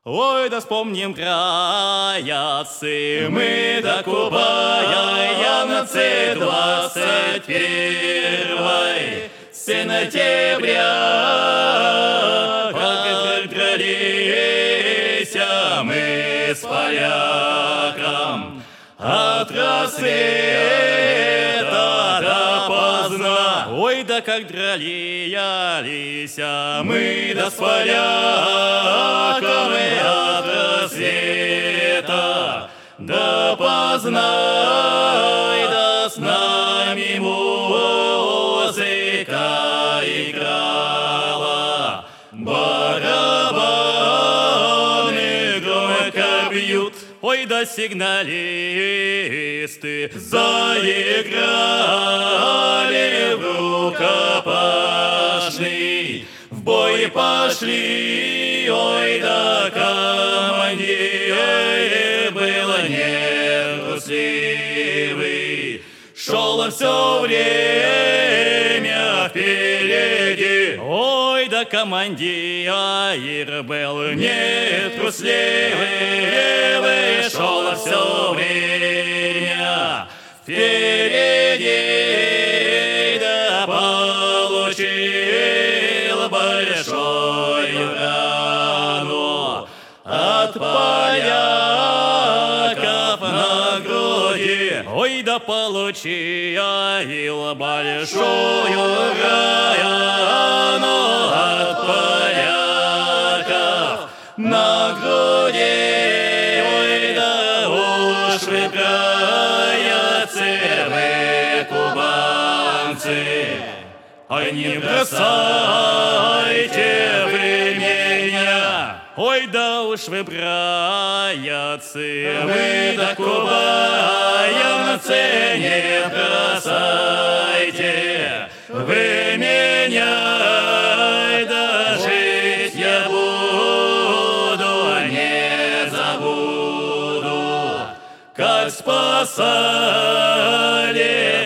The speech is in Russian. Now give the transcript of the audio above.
Ой, да вспомним краяцы, мы до Кубая, на 21 сентября, как дрались мы с поляком от рассвета до поздна. Ой, да как дрались мы да с поляком от рассвета до поздна. И да с нами музыка играла, барабаны громко бьют. Ой, да сигналисты заиграли в рукопашный, в бой пошли. Ой, да командир был нетрусливый, шел все время впереди. Ой, да командир был нетрусливый, шел все время впереди, да получил большую рану от поляков на груди. Ой, да получил большую рану от поляков на груди. Ой, да уж вы, братцы, вы, кубанцы, ой, не бросайте вы меня. Ой, да уж вы, братцы, вы до кубанцы, не бросайте вы меня. Да жить я буду, не забуду, как спасали